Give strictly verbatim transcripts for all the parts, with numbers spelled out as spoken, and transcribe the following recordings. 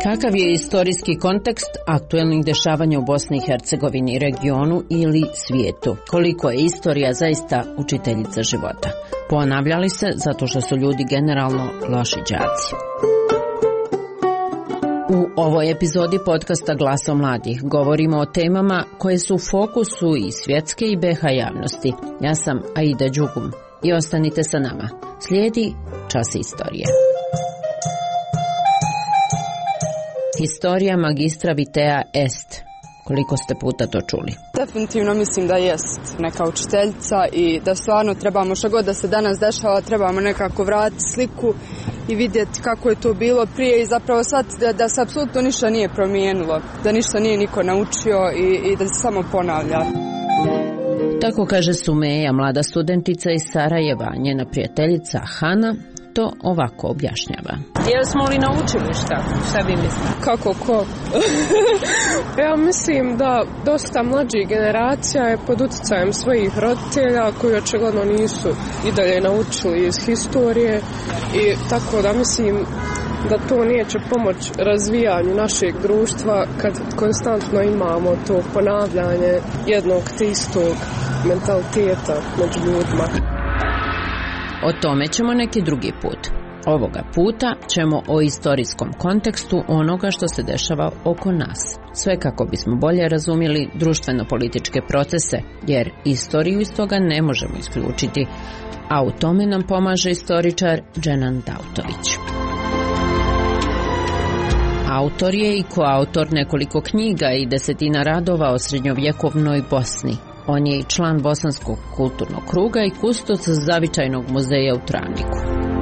Kakav je istorijski kontekst aktuelnih dešavanja u Bosni i Hercegovini, regionu ili svijetu? Koliko je istorija zaista učiteljica života? Ponavljali se zato što su ljudi generalno loši đaci. U ovoj epizodi podcasta Glasom mladih govorimo o temama koje su u fokusu i svjetske i B iH javnosti. Ja sam Aida Đugum i ostanite sa nama. Slijedi Čas istorije. Historija magistra vitea est. Koliko ste puta to čuli? Definitivno mislim da jest neka učiteljica i da stvarno trebamo, što god da se danas dešava, trebamo nekako vratiti sliku i vidjeti kako je to bilo prije i zapravo shvatiti da, da se apsolutno ništa nije promijenilo, da ništa nije niko naučio i, i da se samo ponavlja. Tako kaže Sumeja, mlada studentica iz Sarajeva. Njena prijateljica Hana to ovako objašnjava. Jesmo li naučili šta? Šta vi mislite? Kako ko? Ja mislim da dosta mlađih generacija je pod utjecajem svojih roditelja koji očigledno nisu i dalje naučili iz historije i tako da mislim da to neće pomoći razvijanju našeg društva kad konstantno imamo to ponavljanje jednog te istog mentaliteta među ljudima. O tome ćemo neki drugi put. Ovoga puta ćemo o istorijskom kontekstu onoga što se dešava oko nas. Sve kako bismo bolje razumjeli društveno-političke procese, jer istoriju iz toga ne možemo isključiti, a u tome nam pomaže istoričar Dženan Dautović. Autor je i koautor nekoliko knjiga i desetina radova o srednjovjekovnoj Bosni. On je i član Bosanskog kulturnog kruga i kustos Zavičajnog muzeja u Travniku.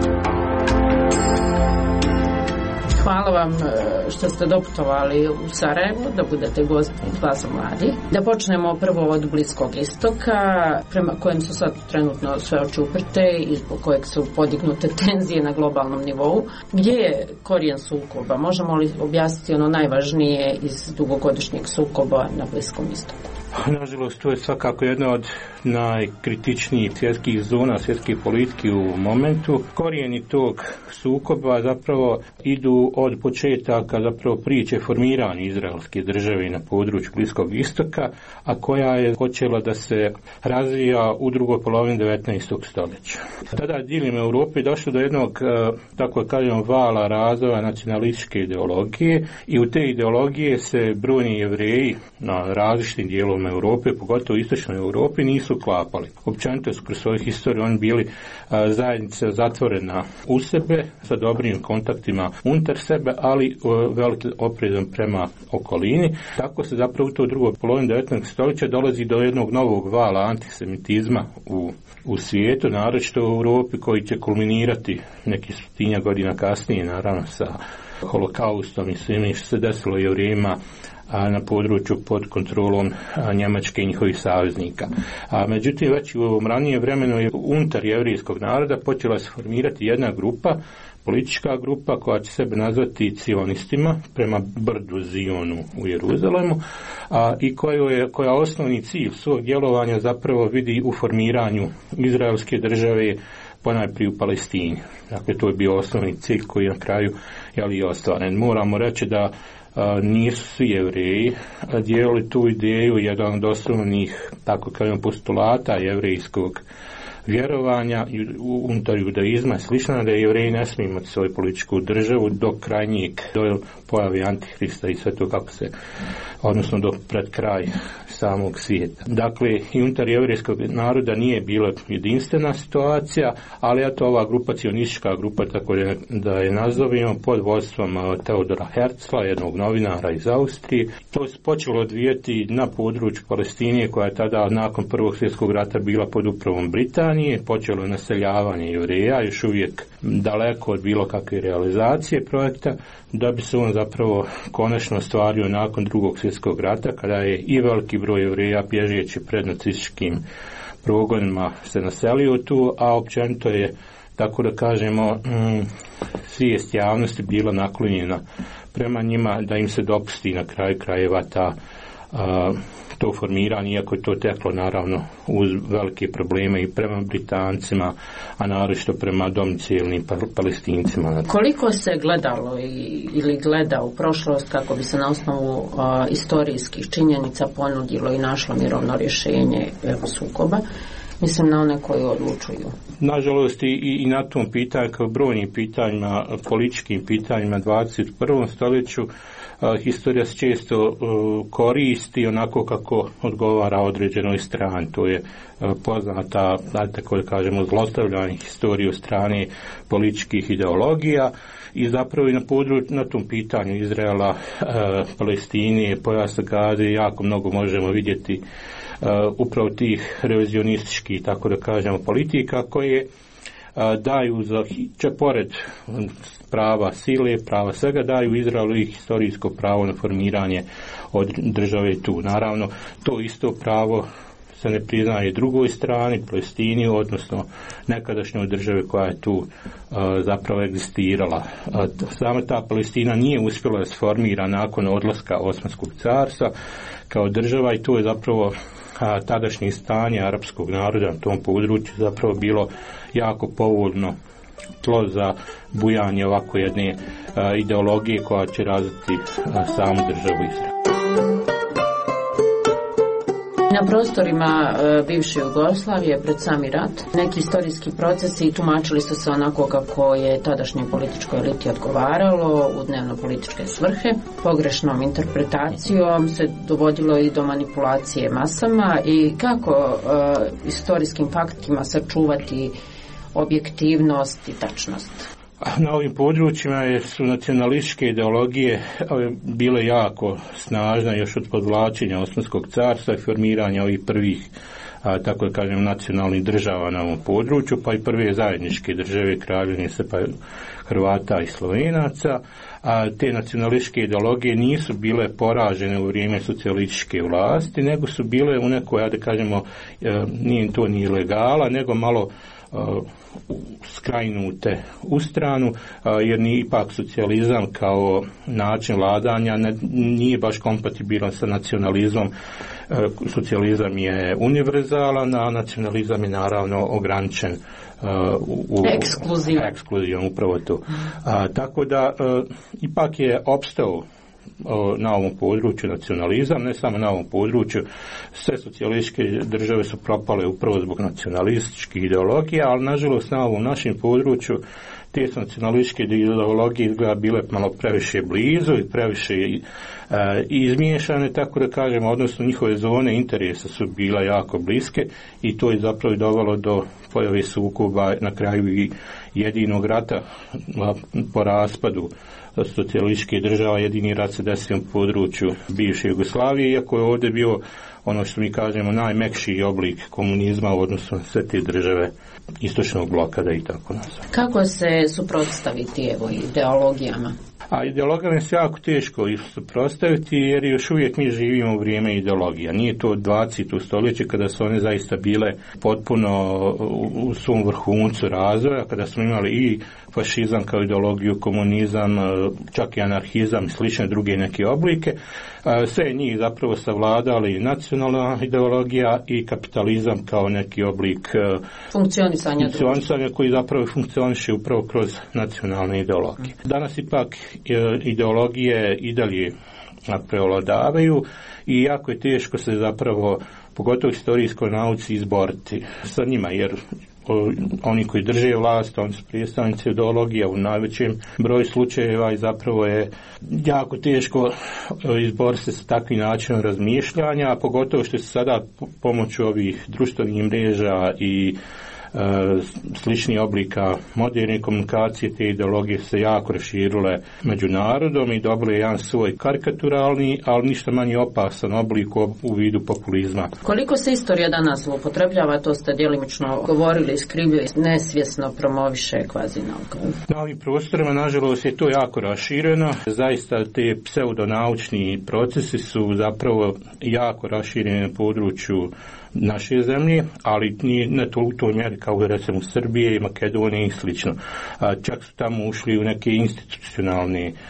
Hvala vam što ste doputovali u Sarajevo, da budete gosti Glasa mladih. Da počnemo prvo od Bliskog istoka, prema kojem su sad trenutno sve oči uprte i po kojeg su podignute tenzije na globalnom nivou. Gdje je korijen sukoba? Možemo li objasniti ono najvažnije iz dugogodišnjeg sukoba na Bliskom istoku? Nažalost, to je svakako jedna od najkritičnijih svjetskih zona, svjetskih politike u momentu. Korijeni tog sukoba zapravo idu od početaka zapravo priče formiranja izraelske države na području Bliskog istoka, a koja je počela da se razvija u drugoj polovini devetnaestog stoljeća. Tada diljem Europe je došlo do jednog, tako kažemo, vala razvoja nacionalističke ideologije i u te ideologije se brojni Jevreji na različitim dijelovima Europe, pogotovo u istočnoj Europi, nisu klapali. Općenito su kroz svoju historiju oni bili a, zajednica zatvorena u sebe, sa dobrim kontaktima unutar sebe, ali velikim oprezom prema okolini. Tako se zapravo u toj drugoj polovini devetnaestog stoljeća dolazi do jednog novog vala antisemitizma u, u svijetu, naročito u Europi, koji će kulminirati neki stotinja godina kasnije, naravno sa holokaustom i svim što se desilo Jevrejima na području pod kontrolom Njemačke i njihovih saveznika. A međutim, već u ovom ranijem vremenu je unutar jevrijskog naroda počela se formirati jedna grupa, politička grupa koja će sebe nazvati cionistima prema brdu Zionu u Jeruzalemu, a, i koja je koja osnovni cilj svog djelovanja zapravo vidi u formiranju izraelske države, ponajprije u Palestini. Dakle, to je bio osnovni cilj koji na kraju je i ostvaren. Moramo reći da a, nisu svi Jevreji dijelili tu ideju, jedan od osnovnih, tako kažem, postulata jevrejskog vjerovanja unutar judaizma, slično da Jevreji ne smiju imati svoju političku državu do krajnjeg, do pojavi Antihrista i sve to kako se, odnosno do pred kraj samog svijeta. Dakle, i unutar jevrejskog naroda nije bila jedinstvena situacija, ali eto ova grupa, cionistička grupa, tako da je nazovimo, pod vodstvom Teodora Herzla, jednog novinara iz Austrije. To se počelo odvijeti na području Palestine, koja je tada nakon Prvog svjetskog rata bila pod upravom Britanije. Počelo naseljavanje Jevreja, još uvijek daleko od bilo kakve realizacije projekta, da bi se on zapravo konačno ostvario nakon Drugog svjetskog rata, kada je i veliki broj Jevreja bježeći pred nacističkim progonima se naselio tu, a općenito je, tako da kažemo, mm, svijest javnosti bila naklonjena prema njima da im se dopusti na kraju krajeva ta a, to formiranje, iako je to teklo naravno uz velike probleme i prema Britancima, a naročito prema domicilnim Palestincima. Koliko se gledalo i, ili gleda u prošlost kako bi se na osnovu a, istorijskih činjenica ponudilo i našlo mirovno rješenje evo, sukoba? Mislim na one koji odlučuju. Nažalost i, i na tom pitanju, kao brojnim pitanjima, političkim pitanjima dvadeset prvom stoljeću, a, historija se često a, koristi onako kako odgovara određenoj strani. To je a, poznata, tako da kažemo, zlostavljanje historije od strane političkih ideologija i zapravo i na području, na tom pitanju Izraela, a, Palestine, pojasa Gaze jako mnogo možemo vidjeti Uh, upravo tih revizionističkih, tako da kažemo, politika koje uh, daju za, če pored prava sile, prava svega, daju Izraelu i historijsko pravo na formiranje od države tu. Naravno, to isto pravo se ne priznaje drugoj strani, Palestini, odnosno nekadašnjoj državi koja je tu uh, zapravo egzistirala. Uh, sama ta Palestina nije uspjela da se formira nakon odlaska Osmanskog carstva kao država i to je zapravo a, tadašnje stanje arapskog naroda na tom području zapravo bilo jako povoljno tlo za bujanje ovako jedne a, ideologije koja će razviti a, samu državu Izrael. Na prostorima e, bivše Jugoslavije pred sami rat neki istorijski procesi tumačili su se onako kako je tadašnjoj političkoj eliti odgovaralo u dnevno političke svrhe. Pogrešnom interpretacijom se dovodilo i do manipulacije masama i kako e, istorijskim faktima sačuvati objektivnost i tačnost. Na ovim područjima su nacionalističke ideologije bile jako snažne još od podvlačenja Osmanskog carstva i formiranja ovih prvih, a, tako da kažem, nacionalnih država na ovom području, pa i prve zajedničke države Kraljevine Srba, Hrvata i Slovenaca. A te nacionalističke ideologije nisu bile poražene u vrijeme socijalističke vlasti, nego su bile u nekoj, da kažemo, nije to ni legala, nego malo skrajnute u stranu, jer ni ipak socijalizam kao način vladanja ne, nije baš kompatibilan sa nacionalizmom. Socijalizam je univerzalan, a nacionalizam je naravno ograničen u, u ekskluzivan. ekskluzivan, upravo to. A, tako da ipak je opstao na ovom području nacionalizam, ne samo na ovom području, sve socijalističke države su propale upravo zbog nacionalističkih ideologija, ali nažalost na ovom našem području te nacionalističke ideologije izgleda bile malo previše blizu i previše e, izmiješane, tako da kažemo, odnosno njihove zone interesa su bila jako bliske i to je zapravo dovelo do pojave sukoba, na kraju i jedinog rata po raspadu socijalističke država. Jedini rat se desio u području bivše Jugoslavije, iako je ovdje bio ono što mi kažemo najmekši oblik komunizma u odnosu na sve te države istočnog bloka, da i tako nazvam. Kako se suprotstaviti evo ideologijama? A ideologijama se jako teško suprotstaviti jer još uvijek mi živimo u vrijeme ideologija. Nije to dvadeseto stoljeće kada su one zaista bile potpuno u svom vrhuncu razvoja, kada smo imali i fašizam kao ideologiju, komunizam, čak i anarhizam i slične druge neke oblike. Sve njih zapravo savladali nacionalna ideologija i kapitalizam kao neki oblik funkcionisanja, funkcionisanja koji zapravo funkcioniše upravo kroz nacionalne ideologije. Danas ipak ideologije i dalje prevladavaju i jako je teško se zapravo, pogotovo u historijskoj nauci, izboriti sa njima, jer oni koji drže vlast, oni su predstavnici ideologija u najvećem broju slučajeva i zapravo je jako teško izboriti se sa takvim načinom razmišljanja, a pogotovo što se sada pomoću ovih društvenih mreža i sličnih oblika moderne komunikacije, te ideologije se jako raširile među narodom i dobile jedan svoj karikaturalni, ali ništa manje opasan oblik u vidu populizma. Koliko se istorija danas upotrebljava, to ste djelimično govorili, iskrivljuje, nesvjesno promoviše kvazi nauka. Na ovim prostorima, nažalost, je to jako rašireno. Zaista te pseudonaučni procesi su zapravo jako rašireni na području naše zemlje, ali nije ne to u toj mjeri kao recimo Srbije i Makedonije i slično. A čak su tamo ušli u neke institucionalne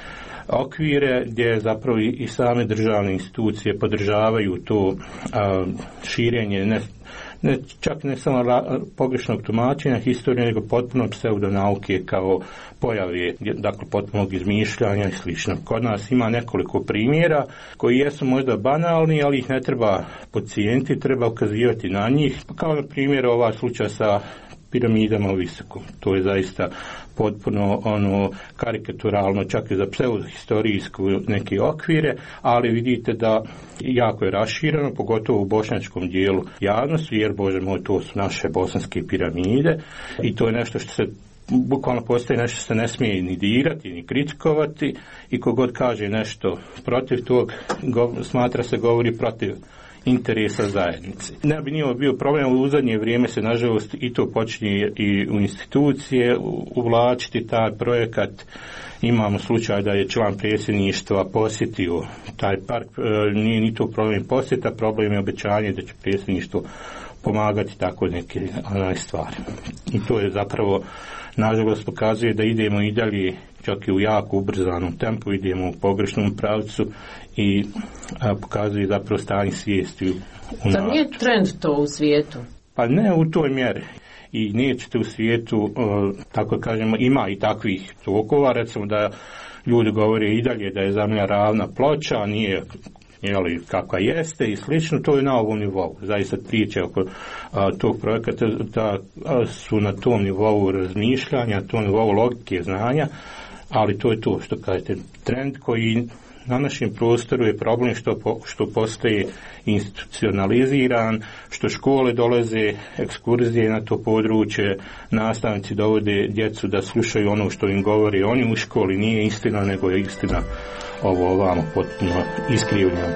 okvire gdje zapravo i, i same državne institucije podržavaju to a, širenje ne, ne, čak ne samo ra, pogrešnog tumačenja historije, nego potpuno pseudonauke kao pojave, dakle potpunog izmišljanja i slično. Kod nas ima nekoliko primjera koji jesu možda banalni, ali ih ne treba podcijeniti, treba ukazivati na njih, kao na primjer ovaj slučaj sa piramidama u Visokom. To je zaista potpuno ono karikaturalno, čak i za pseudohistorijsku neke okvire, ali vidite da jako je rašireno, pogotovo u bošnjačkom dijelu javnosti, jer Bože moj, to su naše bosanske piramide i to je nešto što se bukvalno postoji nešto što se ne smije ni dirati, ni kritikovati i kogod kaže nešto protiv tog, go, smatra se govori protiv interesa zajednice. Ne bi nije bio problem, u zadnje vrijeme se nažalost i to počinje i u institucije uvlačiti taj projekat. Imamo slučaj da je član predsjedništva posjetio taj park, nije ni to problem posjeta, problem je obećanje da će predsjedništvo pomagati tako neke onaj stvari. I to je zapravo nažalost pokazuje da idemo i dalje čak i u jako ubrzanom tempu, idemo u pogrešnom pravcu i a, pokazuje zapravo stanje svijesti u narodu. Da nije trend to u svijetu? Pa ne u toj mjeri. I nećete u svijetu, uh, tako kažemo, ima i takvih tokova, recimo da ljudi govore i dalje da je zemlja ravna ploča, a nije jeli, kakva jeste i slično, to je na ovom nivou. Zaista priče oko a, tog projekata da a, su na tom nivou razmišljanja, na tom nivou logike znanja, ali to je to što kažete, trend koji na našem prostoru je problem što, po, što postaje institucionaliziran, što škole dolaze, ekskurzije na to područje, nastavnici dovode djecu da slušaju ono što im govori oni u školi, nije istina, nego je istina ovo ovamo potpuno iskrivljeno.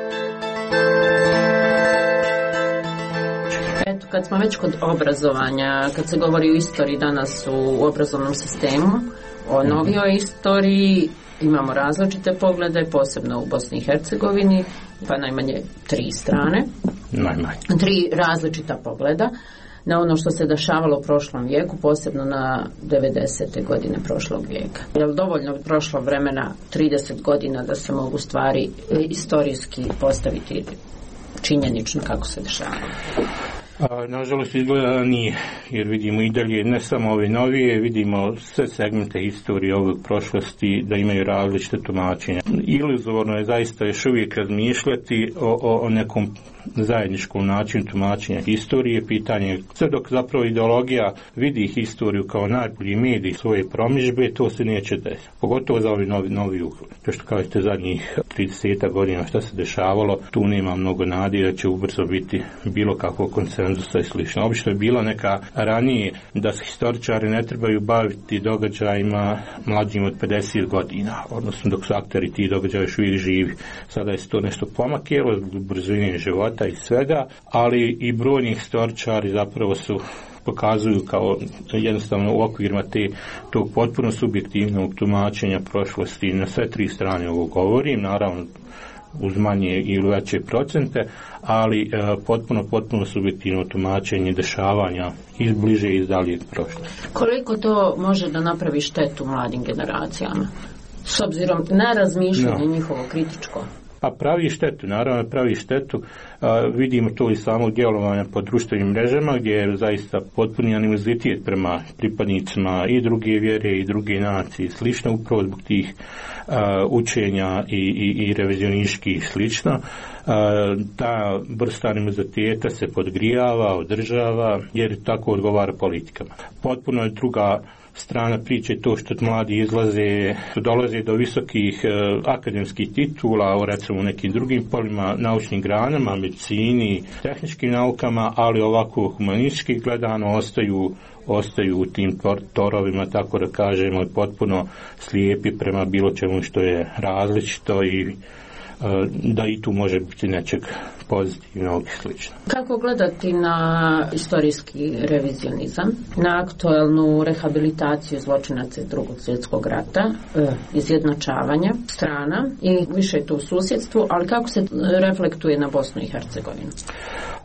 Eto, kad smo već kod obrazovanja, kad se govori o istoriji danas u obrazovnom sistemu, o novijoj istoriji, imamo različite poglede, posebno u Bosni i Hercegovini, pa najmanje tri strane. Najmanje. Tri različita pogleda na ono što se dešavalo u prošlom vijeku, posebno na devedesete godine prošlog vijeka. Je li dovoljno prošlo vremena trideset godina da se mogu stvari istorijski postaviti činjenično kako se dešavalo? A, nažalost izgleda nije, jer vidimo i dalje ne samo ove novije, vidimo sve segmente historije ovog prošlosti da imaju različite tumačenja. Iluzorno je zaista još uvijek razmišljati o, o, o nekom zajedničkom načinu tumačenja historije, pitanje sve dok zapravo ideologija vidi historiju kao najbolji medij svoje promidžbe, to se neće desiti. Pogotovo za ovi novi, novi uhled. To što kažete zadnjih trideset godina što se dešavalo, tu nema mnogo nade da će ubrzo biti bilo kakvog konsenzusa i slično. Obično je bila neka ranije da se historičari ne trebaju baviti događajima mlađim od pedeset godina, odnosno dok su akteri ti događaja još uvijek živi. Sada je to nešto pomakjelo zbog brzine života i svega, ali i brojni historičari zapravo su pokazuju kao jednostavno u okvirima te tog potpuno subjektivnog tumačenja prošlosti. Na sve tri strane ovo govorim, naravno uz manje ili veće procente, ali e, potpuno, potpuno subjektivno tumačenje dešavanja iz bliže i iz daljeg prošlosti. Koliko to može da napravi štetu mladim generacijama? S obzirom na razmišljanje no. njihovo kritičko? Pa pravi štetu, naravno pravi štetu, a, vidimo to i samog djelovanja po društvenim mrežama gdje je zaista potpuni animozitet prema pripadnicima i druge vjere i druge nacije i slično, upravo zbog tih a, učenja i, i, i revizionističkih i slično. A, ta vrsta animoziteta se podgrijava, održava jer tako odgovara politikama. Potpuno je druga strana priče to što mladi izlaze, dolaze do visokih e, akademskih titula, recimo u nekim drugim polima, naučnim granama, medicini, tehničkim naukama, ali ovako humanistički gledano ostaju, ostaju u tim torovima, tako da kažemo, potpuno slijepi prema bilo čemu što je različito i da i tu može biti nečeg pozitivnog i slično. Kako gledati na istorijski revizionizam, na aktualnu rehabilitaciju zločinaca iz Drugog svjetskog rata, izjednačavanja strana i više to u susjedstvu, ali kako se reflektuje na Bosnu i Hercegovinu?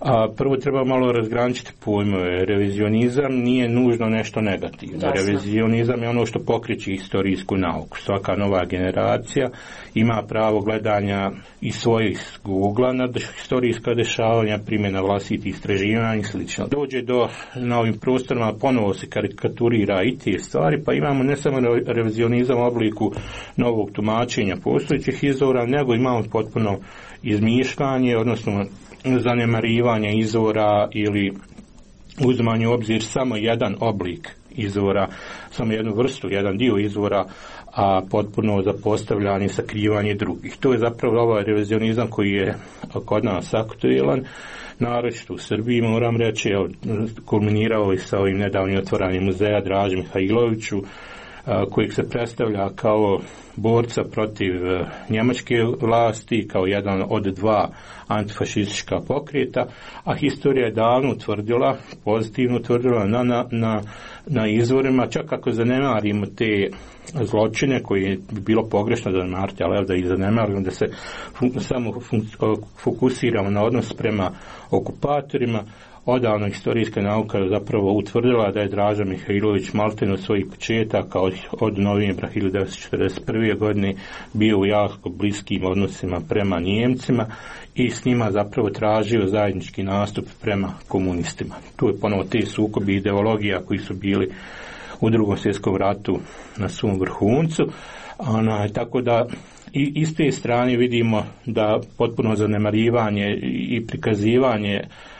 A prvo treba malo razgraničiti pojmove. Revizionizam nije nužno nešto negativno. Jasno. Revizionizam je ono što pokreće historijsku nauku. Svaka nova generacija ima pravo gledanja i svojih ugla na historijska dešavanja, primjena vlastitih istraživanja i slično. Dođe do, na ovim prostorima ponovo se karikaturira i te stvari, pa imamo ne samo revizionizam u obliku novog tumačenja postojećih izvora, nego imamo potpuno izmišljanje, odnosno zanemarivanje izvora ili uzimanje u obzir samo jedan oblik izvora, samo jednu vrstu, jedan dio izvora, a potpuno zapostavljanje, sakrivanje drugih. To je zapravo ovaj revizionizam koji je kod nas aktuelan, naročito u Srbiji, moram reći, evo, kulminirao i sa ovim nedavnim otvaranjem muzeja Draži Mihajloviću, kojeg se predstavlja kao borca protiv njemačke vlasti, kao jedan od dva antifašistička pokreta, a historija je davno utvrdila, pozitivno utvrdila na, na, na, na izvorima, čak ako zanemarimo te zločine koje bi bilo pogrešno zanemariti, ali evo da ih zanemarimo, da se fun, samo fun, fokusiramo na odnos prema okupatorima. Odavno historijska nauka je zapravo utvrdila da je Draža Mihajlović maltene od svojih početaka od, od novembra hiljadu devetsto četrdeset prve. godine bio u jako bliskim odnosima prema Nijemcima i s njima zapravo tražio zajednički nastup prema komunistima. Tu je ponovo te sukobi ideologija koji su bili u Drugom svjetskom ratu na svom vrhuncu. Ona, tako da i iz te strane vidimo da potpuno zanemarivanje i prikazivanje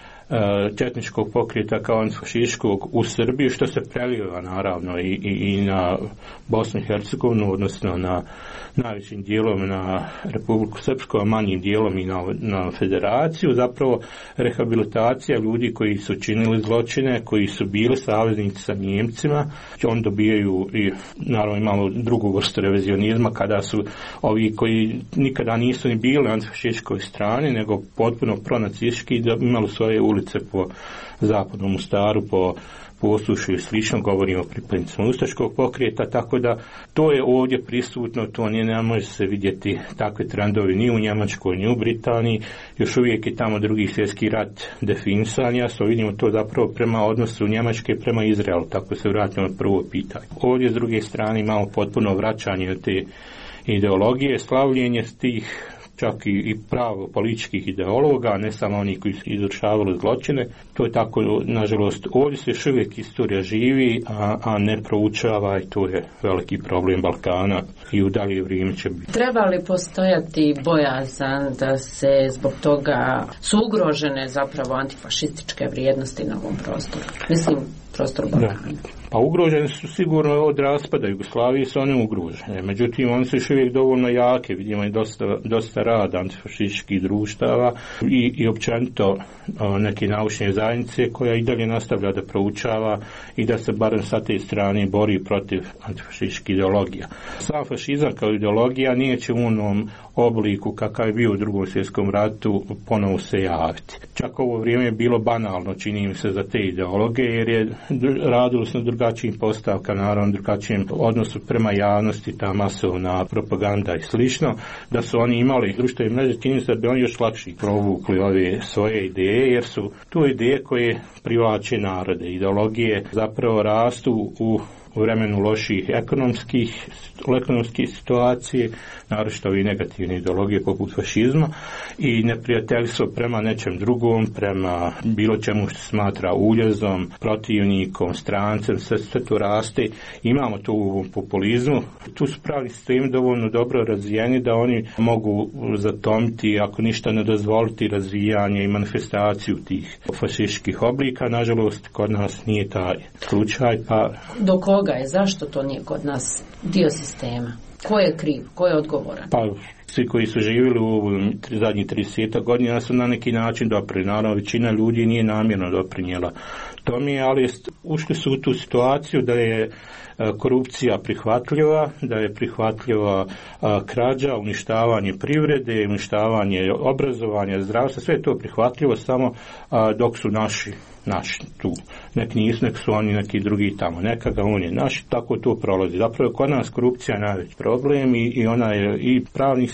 četničkog pokreta kao antifašističkog u Srbiji, što se prelijeva naravno i, i, i na Bosnu i Hercegovinu, odnosno na najvećim dijelom na Republiku Srpsku, a manjim dijelom i na, na Federaciju, zapravo rehabilitacija ljudi koji su činili zločine, koji su bili saveznici sa Njemcima. On dobijaju i naravno imamo drugu vrstu revizionizma kada su ovi koji nikada nisu ni bili na antifašističkoj strani, nego potpuno pronacistički, da imali svoje ulice po zapadnom Mostaru, po Posušju i slično, govorimo o pripadnicima ustaškog pokreta, tako da to je ovdje prisutno, to nije, ne može se vidjeti takve trendovi ni u Njemačkoj, ni u Britaniji, još uvijek je tamo drugi svjetski rat definisan, jasno vidimo to zapravo prema odnosu Njemačke prema Izraelu, tako se vratimo na prvo pitanje. Ovdje s druge strane imamo potpuno vraćanje od te ideologije, slavljenje tih čak i, i pravo političkih ideologa, ne samo oni koji su izvršavali zločine. To je tako, nažalost, ovdje se još uvijek istorija živi, a, a ne proučava i to je veliki problem Balkana i u dalje vrijeme će biti. Treba li postojati bojazan da se zbog toga su ugrožene zapravo antifašističke vrijednosti na ovom prostoru? Mislim, prostor Balkana. Pa ugrožene su sigurno od raspada Jugoslavije, su one ugrožene. Međutim, one su još uvijek dovoljno jake. Vidimo i dosta, dosta rada antifašističkih društava i, i općenito o, neke naučne zajednice koja i dalje nastavlja da proučava i da se barem sa te strane bori protiv antifašističkih ideologija. Sam fašizam kao ideologija nije će u onom obliku kakav je bio u Drugom svjetskom ratu ponovo se javiti. Čak ovo vrijeme je bilo banalno, čini mi se, za te ideologije, jer je radilo se na drugačijim postavkama, naravno drugačijem odnosu prema javnosti, ta masovna propaganda i slično, da su oni imali društvene mreže, čini se da bi oni još lakše provukli ove svoje ideje, jer su tu ideje koje privlače narode. Ideologije zapravo rastu u u vremenu loših ekonomskih, ekonomskih situacije, naročito i negativne ideologije poput fašizma i neprijateljstvo prema nečem drugom, prema bilo čemu što se smatra uljezom, protivnikom, strancem, sve, sve to raste. Imamo to u populizmu. Tu su pravni sistemi dovoljno dobro razvijeni da oni mogu zatomiti, ako ništa ne dozvoliti, razvijanje i manifestaciju tih fašističkih oblika. Nažalost, kod nas nije taj slučaj. Pa do koga je? Zašto to nije kod nas dio sistema? Ko je kriv? Ko je odgovoran? Pa svi koji su živjeli u zadnjih trideset godina su na neki način doprinijeli. Naravno, većina ljudi nije namjerno doprinijela tome, ali ušli su u tu situaciju da je korupcija prihvatljiva, da je prihvatljiva krađa, uništavanje privrede, uništavanje obrazovanja, zdravstva, sve je to prihvatljivo samo dok su naši naši tu. Nek nisu, nek su oni neki drugi tamo. Nekaga on je naš, tako to prolazi. Zapravo kod nas korupcija je najveći problem i, i ona je i pravni sistem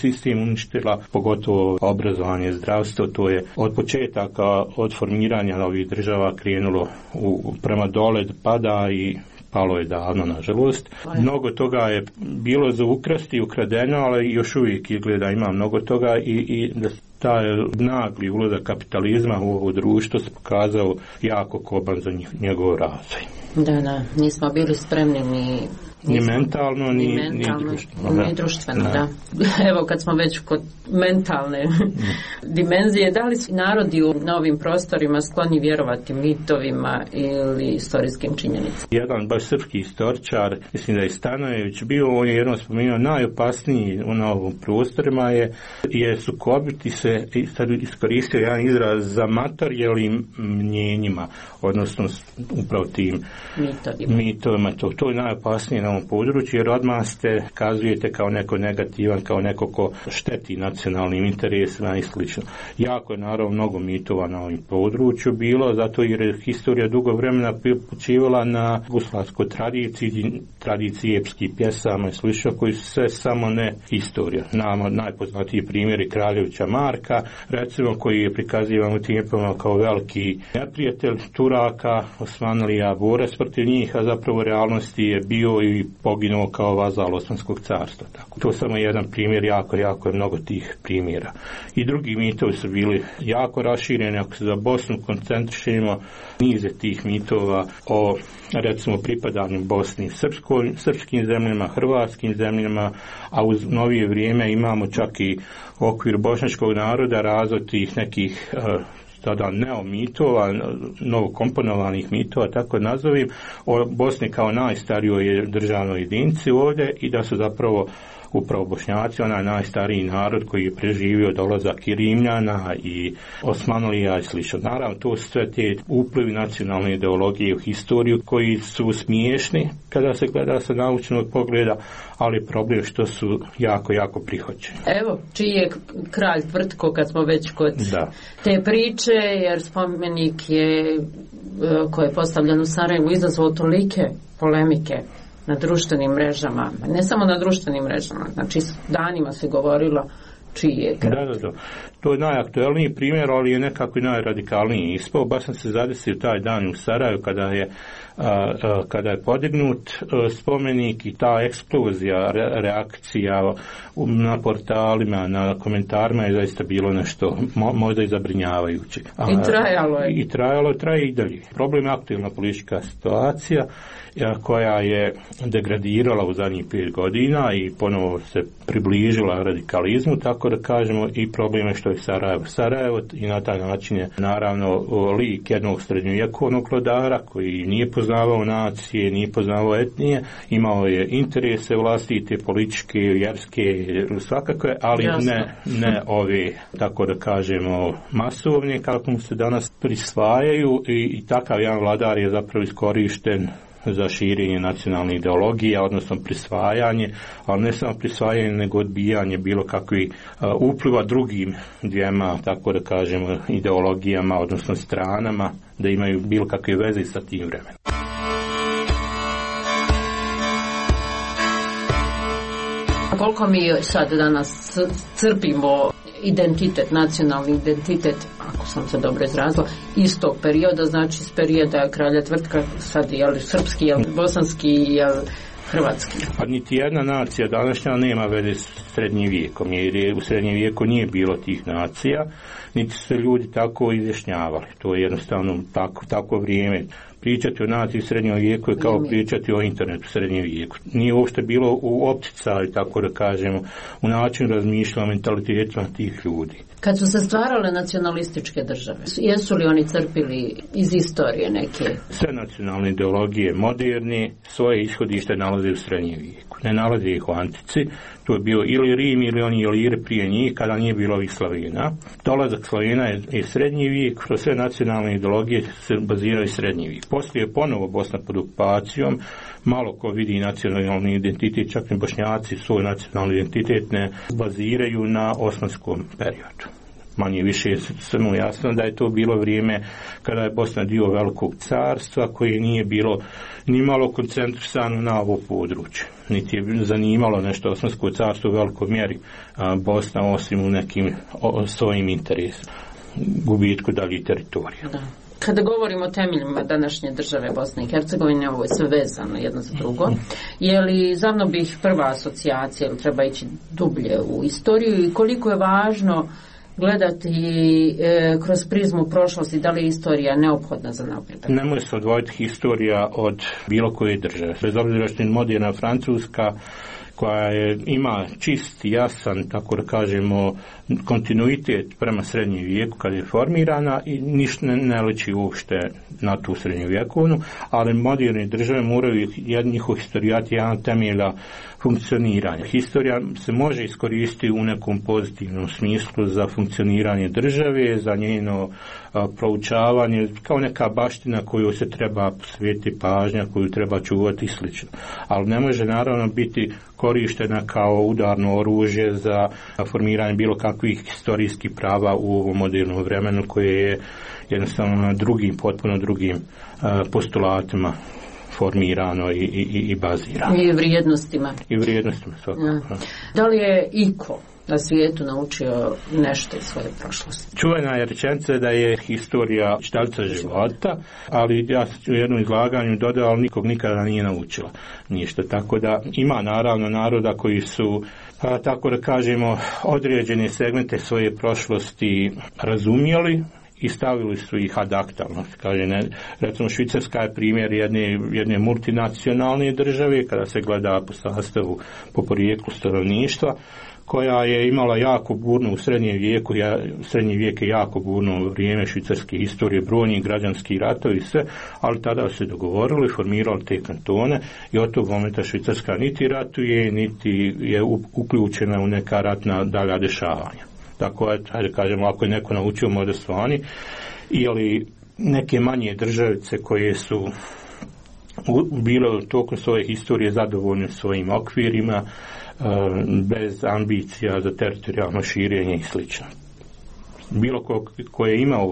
sistem uništila, pogotovo obrazovanje, zdravstvo. To je od početaka, od formiranja ovih država krenulo u, prema dole, pada i palo je davno, nažalost. Mnogo toga je bilo za ukrasti, ukradeno, ali još uvijek izgleda ima mnogo toga i, i da taj nagli ulazak kapitalizma u ovo društvo se pokazao jako koban za njegov razvoj. Da, da, nismo bili spremni ni Ni mentalno, ni, ni, mentalno, ni društveno. Ni društveno, da. da. Evo, kad smo već kod mentalne dimenzije, da li su narodi u novim prostorima skloni vjerovati mitovima ili istorijskim činjenicama? Jedan baš srpski istoričar, mislim da je Stanojević bio, on je jednom spomenuo, najopasniji u novim prostorima je, je sukobiti se, iskoristio jedan izraz za materijalnim mnjenjima, odnosno upravo tim mitovima. mitovima. To, to je najopasnije na ovom području, jer odmah ste kazujete kao neko negativan, kao neko ko šteti nacionalnim interesima i slično. Jako je naravno mnogo mitova na ovom području bilo, zato jer je historija dugo vremena počivala na jugoslavskoj tradiciji, tradiciji epskih pjesama i slično, koji su sve samo ne historija. Nama najpoznatiji primjeri Kraljevića Marka, recimo, koji je prikazivan u tim kao veliki neprijatelj Turaka, Osmanlija, borac protiv njih, a zapravo u realnosti je bio i poginuo kao vazal Osmanskog carstva. Tako. To je samo jedan primjer, jako, jako je mnogo tih primjera. I drugi mitovi su bili jako rašireni, ako se za Bosnu koncentrišemo, nize tih mitova o, recimo, pripadanju Bosni srpskim, srpskim zemljama, hrvatskim zemljama, a uz novije vrijeme imamo čak i u okviru bošnjačkog naroda razvoj tih nekih uh, tada neomitova, novokomponovanih mitova, tako nazovim, o Bosni kao najstarijoj državnoj jedinici ovdje i da su zapravo upravo Bošnjaci, onaj najstariji narod koji je preživio dolazak i Rimljana i Osmanlija i slično. Naravno, to su sve te uplivi nacionalne ideologije u historiju koji su smiješni kada se gleda sa naučnog pogleda, ali problem što su jako, jako prihvaćeni. Evo, čiji je kralj Tvrtko, kad smo već kod da. te priče, jer spomenik je koji je postavljen u Sarajevu izazvao tolike polemike na društvenim mrežama, ne samo na društvenim mrežama, znači danima se govorilo čiji je kralj. Da, da, da. To je najaktuelniji primjer, ali je nekako i najradikalniji ispao. Baš sam se zadesio taj dan u Sarajevu kada je a, a, kada je podignut a, spomenik i ta eksplozija, re, reakcija na portalima, na komentarima je zaista bilo nešto mo, možda i zabrinjavajuće. A, I trajalo je. I trajalo, traje i dalje. Problem je aktualna politička situacija koja je degradirala u zadnjih pet godina i ponovo se približila radikalizmu, tako da kažemo, i problem je što je Sarajevo. Sarajevo i na taj način je naravno lik jednog srednjovjekovnog vladara koji nije poznavao nacije, nije poznavao etnije, imao je interese vlastite, političke, vjerske, svakakve, ali ne, ne ove, tako da kažemo, masovne, kako mu se danas prisvajaju i, i takav jedan vladar je zapravo iskorišten za širenje nacionalne ideologije, odnosno prisvajanje, ali ne samo prisvajanje, nego odbijanje bilo kakvih uh, upliva drugim dvijema, tako da kažemo, ideologijama, odnosno stranama, da imaju bilo kakve veze sa tim vremenom. Koliko mi sad danas crpimo identitet, nacionalni identitet, ako sam se dobro izrazila, iz tog perioda, znači iz perioda kralja Tvrtka, sad je li srpski, je li bosanski, je li hrvatski? Pa niti jedna nacija današnja nema veze s srednjim vijekom, jer je u srednjem vijeku nije bilo tih nacija, niti su se ljudi tako izjašnjavali. To je jednostavno tako, tako vrijeme. Pričati o naciji u srednjem vijeku je kao pričati o internetu u srednjem vijeku. Nije uopšte bilo u opticaju, tako da kažemo, u načinu razmišljanja mentalitetima tih ljudi. Kad su se stvarale nacionalističke države, jesu li oni crpili iz istorije neke? Sve nacionalne ideologije moderni svoje ishodište nalaze u srednjem vijeku. Ne nalaze ih u antici. To je bio ili Rim ili oni Iliri prije njih, kada nije bilo ovih Slavena. Dolazak Slavena je, je srednji vijek, kroz sve nacionalne ideologije se baziraju srednji vijek. Poslije je ponovo Bosna pod okupacijom, malo ko vidi nacionalni identitet, čak i Bošnjaci svoj nacionalni identitet ne baziraju na osmanskom periodu. manje više svemu jasno da je to bilo vrijeme kada je Bosna dio velikog carstva koje nije bilo ni malo koncentrisano na ovo područje. Niti je zanimalo nešto Osmansko carstvo u velikoj mjeri a, Bosna osim u nekim o, svojim interesima, gubitku daljih teritorija. Da. Kada govorimo o temeljima današnje države Bosne i Hercegovine, ovo je sve vezano jedno za drugo. Je li za mnom bih prva asocijacija, ili treba ići dublje u istoriju i koliko je važno gledati e, kroz prizmu prošlosti, da li je istorija neophodna za napredak? Ne može se odvojiti historija od bilo koje države. Bez obzira što je moderna Francuska, koja je, ima čist, jasan, tako da kažemo, kontinuitet prema srednjem vijeku kad je formirana i ništa ne, ne liči uopšte na tu srednjovjekovnu, ali moderne države moraju njihov historijat jedan temelja funkcioniranja. Historija se može iskoristiti u nekom pozitivnom smislu za funkcioniranje države, za njeno a, proučavanje, kao neka baština koju se treba posvetiti pažnja, koju treba čuvati i slično. Ali ne može naravno biti korištena kao udarno oružje za formiranje bilo kakvih historijskih prava u ovom modernom vremenu koje je jednostavno na drugim, potpuno drugim a, postulatima formirano i, i, i bazirano. I vrijednostima. I vrijednostima svakako. Ja. Da li je iko na svijetu naučio nešto iz svoje prošlosti? Čuvena je rečenica da je historija čitalica života, ali ja u jednom izlaganju dodao, ali nikog nikada nije naučila ništa. Tako da ima naravno naroda koji su, a, tako da kažemo, određene segmente svoje prošlosti razumjeli i stavili su ih ad acta. Kaže, ne, recimo Švicarska je primjer jedne, jedne multinacionalne države kada se gleda po sastavu, po porijeklu stanovništva, koja je imala jako burno u srednjem vijeku, ja, srednji vijek je jako burno vrijeme švicarske historije, brojni građanski ratovi i sve, ali tada se dogovorili, formirali te kantone i od tog momenta Švicarska niti ratuje, niti je uključena u neka ratna dalja dešavanja. Tako je, hajde kažemo, ako je neko naučio, možda su oni, ili neke manje državice koje su bile tokom svoje historije zadovoljne svojim okvirima, bez ambicija za teritorijalno širenje i slično. Bilo ko, ko je imao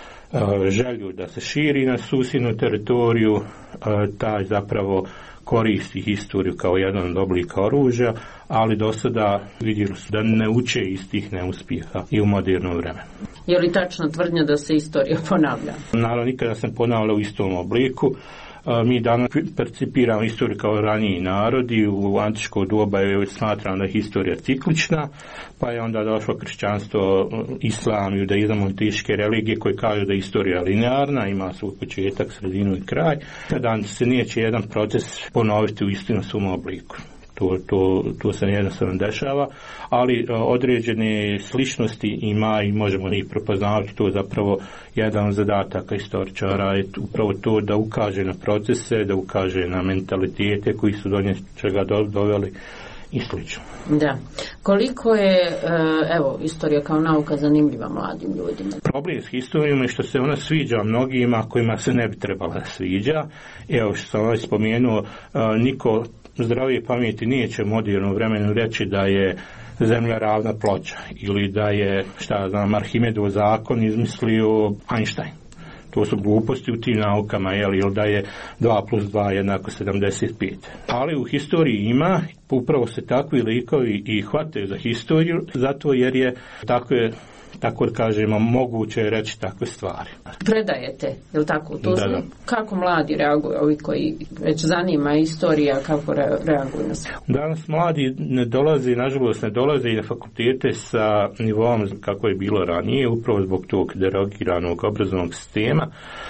želju da se širi na susjednu teritoriju, taj zapravo koristi historiju kao jedan od oblika oružja, ali do sada vidjeli su da ne uče iz tih neuspjeha i u moderno vremenu. Je li tačno tvrdnja da se istorija ponavlja? Naravno, nikada sam ponavljao u istom obliku. Mi danas percipiramo istoriju kao raniji narodi, u antičko doba je smatrano da je historija ciklična, pa je onda došlo kršćanstvo, islam, judaizam, monoteističke religije koje kažu da je istorija linearna, ima svoj početak, sredinu i kraj, kada se neće jedan proces ponoviti u istom svom obliku. To, to, to se jednostavno dešava, ali određene sličnosti ima i možemo ih prepoznavati. To je zapravo jedan od zadataka istoričara, je upravo to da ukaže na procese, da ukaže na mentalitete koji su do čega doveli i slično. Da. Koliko je, evo, istorija kao nauka zanimljiva mladim ljudima? Problem s historijom je što se ona sviđa mnogima kojima se ne bi trebala da sviđa. Evo što sam ovaj spomenuo, niko zdravije pameti neće u modernom vremenu reći da je zemlja ravna ploča ili da je, šta znam, Arhimedov zakon izmislio Einstein. To su gluposti u tim naukama, jel, ili da je dva plus dva jednako sedamdeset pet. Ali u historiji ima, upravo se takvi likovi i hvataju za historiju, zato jer je tako je, tako da kažemo, moguće reći takve stvari. Predajete, je li tako? To da, da. Kako mladi reaguju, ovi koji već zanima istorija, kako re, reaguju na sve? Danas mladi ne dolazi, nažalost ne dolaze i na fakultete sa nivom kako je bilo ranije, upravo zbog tog derogiranog obrazovnog sistema.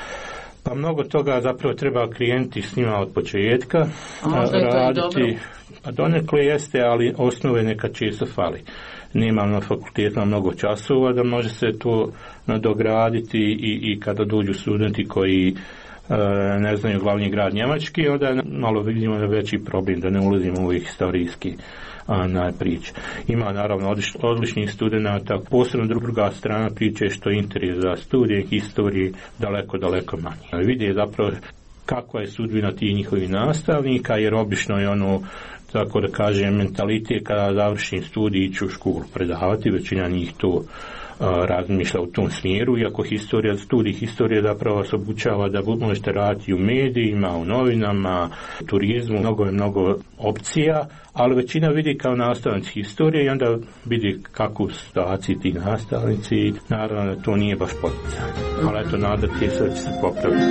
Pa mnogo toga zapravo treba klijenti s njima od početka. A možda je to i dobro? A donekle jeste, ali osnove neka često fali. Nemam na fakultetima mnogo časova da može se to nadograditi i, i kada dođu studenti koji e, ne znaju glavni grad Njemački, onda malo vidimo da veći problem, da ne ulazimo u ovih historijski na priče. Ima naravno odlič, odličnih studenata, posebno druga strana priče što je interes za studije historije daleko, daleko manje. Vide zapravo kakva je sudbina tih njihovih nastavnika, jer obično je ono tako da kažem, mentalitet kada završim studij ići u školu predavati, većina njih to razmišlja u tom smjeru, iako historija, studij historije zapravo se obučava da možete raditi u medijima, u novinama, turizmu, mnogo je mnogo opcija, ali većina vidi kao nastavnici historije i onda vidi kakvu situaciju ti nastavnici. Naravno da to nije baš poticaj, ali eto, nadati se da će se popraviti.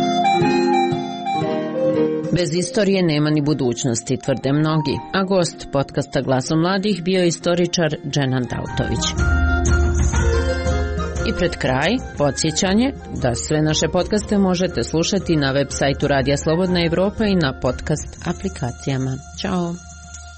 Bez istorije nema ni budućnosti, tvrde mnogi, a gost podcasta Glasom mladih bio je istoričar Dženan Dautović. I pred kraj, podsjećanje da sve naše podcaste možete slušati na web sajtu Radija Slobodna Evropa i na podcast aplikacijama. Ćao!